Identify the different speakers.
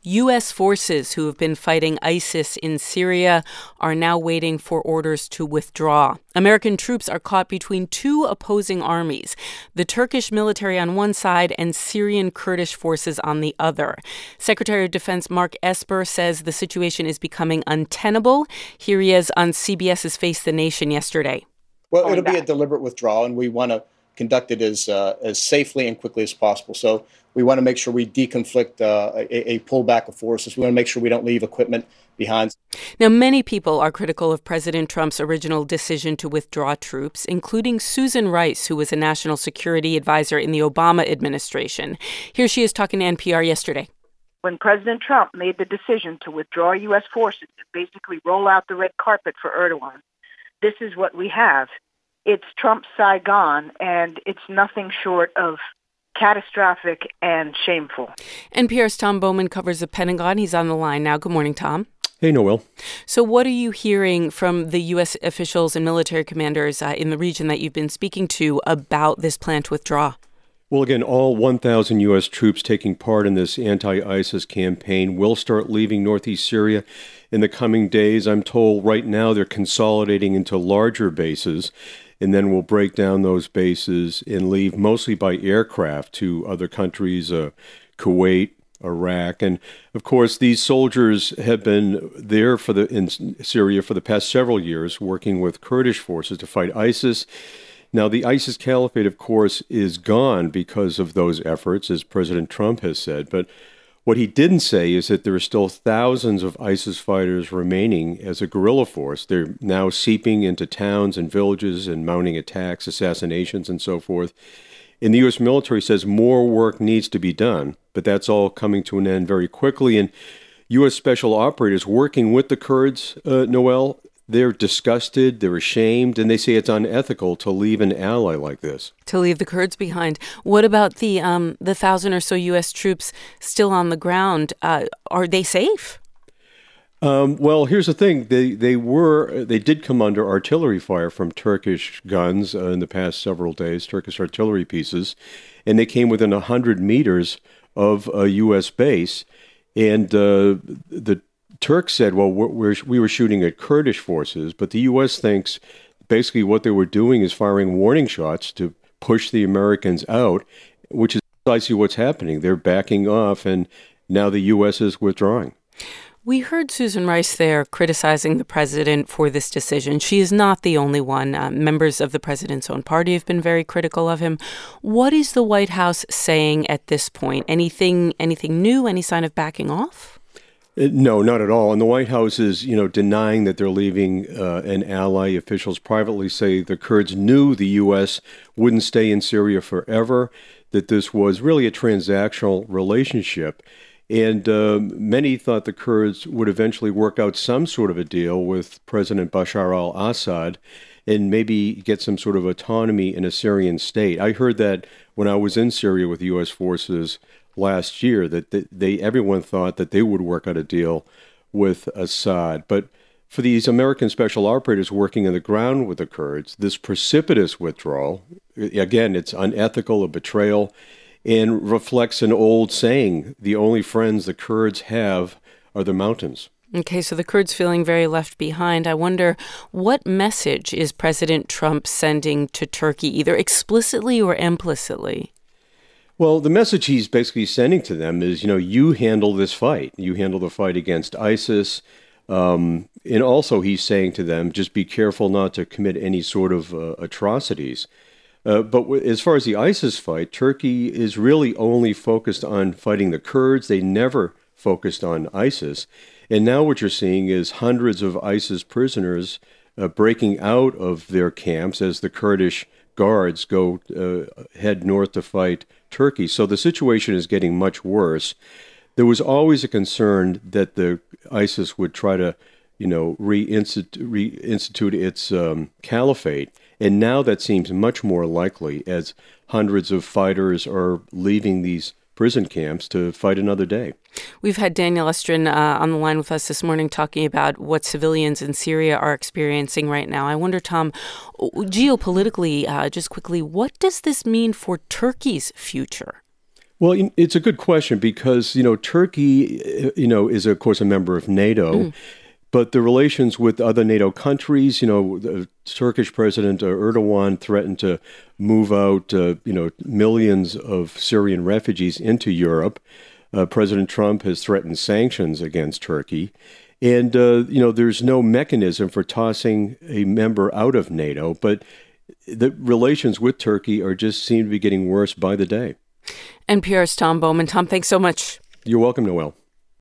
Speaker 1: U.S. forces who have been fighting ISIS in Syria are now waiting for orders to withdraw. American troops are caught between two opposing armies, the Turkish military on one side and Syrian Kurdish forces on the other. Secretary of Defense Mark Esper says the situation is becoming untenable. Here he is on CBS's Face the Nation yesterday.
Speaker 2: Well, it'll be a deliberate withdrawal, and we want to conduct it as safely and quickly as possible. So we want to make sure we deconflict a pullback of forces. We want to make sure we don't leave equipment behind.
Speaker 1: Now, many people are critical of President Trump's original decision to withdraw troops, including Susan Rice, who was a national security advisor in the Obama administration. Here she is talking to NPR yesterday.
Speaker 3: When President Trump made the decision to withdraw U.S. forces to basically roll out the red carpet for Erdogan, this is what we have. It's Trump's Saigon, and it's nothing short of catastrophic and shameful.
Speaker 1: NPR's Tom Bowman covers the Pentagon. He's on the line now. Good morning, Tom.
Speaker 4: Hey, Noel.
Speaker 1: So what are you hearing from the U.S. officials and military commanders in the region that you've been speaking to about this plan to withdraw?
Speaker 4: Well, again, all 1,000 U.S. troops taking part in this anti-ISIS campaign will start leaving northeast Syria in the coming days. I'm told right now they're consolidating into larger bases, and then we'll break down those bases and leave mostly by aircraft to other countries, Kuwait, Iraq. And, of course, these soldiers have been there in Syria for the past several years, working with Kurdish forces to fight ISIS. Now, the ISIS caliphate, of course, is gone because of those efforts, as President Trump has said. But what he didn't say is that there are still thousands of ISIS fighters remaining as a guerrilla force. They're now seeping into towns and villages and mounting attacks, assassinations, and so forth. And the U.S. military says more work needs to be done, but that's all coming to an end very quickly. And U.S. special operators working with the Kurds, Noel, they're disgusted, they're ashamed, and they say it's unethical to leave an ally like this.
Speaker 1: To leave the Kurds behind. What about the 1,000 or so U.S. troops still on the ground? Are they safe?
Speaker 4: Well, here's the thing. They did come under artillery fire from Turkish guns in the past several days, Turkish artillery pieces, and they came within 100 meters of a U.S. base. And the Turks said, well, we were shooting at Kurdish forces, but the U.S. thinks basically what they were doing is firing warning shots to push the Americans out, which is precisely what's happening. They're backing off, and now the U.S. is withdrawing.
Speaker 1: We heard Susan Rice there criticizing the president for this decision. She is not the only one. Members of the president's own party have been very critical of him. What is the White House saying at this point? Anything new? Any sign of backing off?
Speaker 4: No, not at all. And the White House is, denying that they're leaving an ally. Officials privately say the Kurds knew the U.S. wouldn't stay in Syria forever, that this was really a transactional relationship. And many thought the Kurds would eventually work out some sort of a deal with President Bashar al-Assad and maybe get some sort of autonomy in a Syrian state. I heard that when I was in Syria with U.S. forces last year, that everyone thought that they would work out a deal with Assad. But for these American special operators working on the ground with the Kurds, this precipitous withdrawal, again, it's unethical, a betrayal, and reflects an old saying, the only friends the Kurds have are the mountains.
Speaker 1: Okay, so the Kurds feeling very left behind. I wonder, what message is President Trump sending to Turkey, either explicitly or implicitly?
Speaker 4: Well, the message he's basically sending to them is, you handle this fight. You handle the fight against ISIS. And also he's saying to them, just be careful not to commit any sort of atrocities. But as far as the ISIS fight, Turkey is really only focused on fighting the Kurds. They never focused on ISIS. And now what you're seeing is hundreds of ISIS prisoners breaking out of their camps as the Kurdish guards head north to fight Turkey. So the situation is getting much worse. There was always a concern that the ISIS would try to, reinstitute its caliphate. And now that seems much more likely as hundreds of fighters are leaving these prison camps to fight another day.
Speaker 1: We've had Daniel Estrin on the line with us this morning talking about what civilians in Syria are experiencing right now. I wonder, Tom, geopolitically, just quickly, what does this mean for Turkey's future?
Speaker 4: Well, it's a good question because, Turkey, is, of course, a member of NATO. But the relations with other NATO countries, the Turkish President Erdogan threatened to move out, millions of Syrian refugees into Europe. President Trump has threatened sanctions against Turkey. And, there's no mechanism for tossing a member out of NATO. But the relations with Turkey seem to be getting worse by the day.
Speaker 1: NPR's Tom Bowman. Tom, thanks so much.
Speaker 4: You're welcome, Noelle.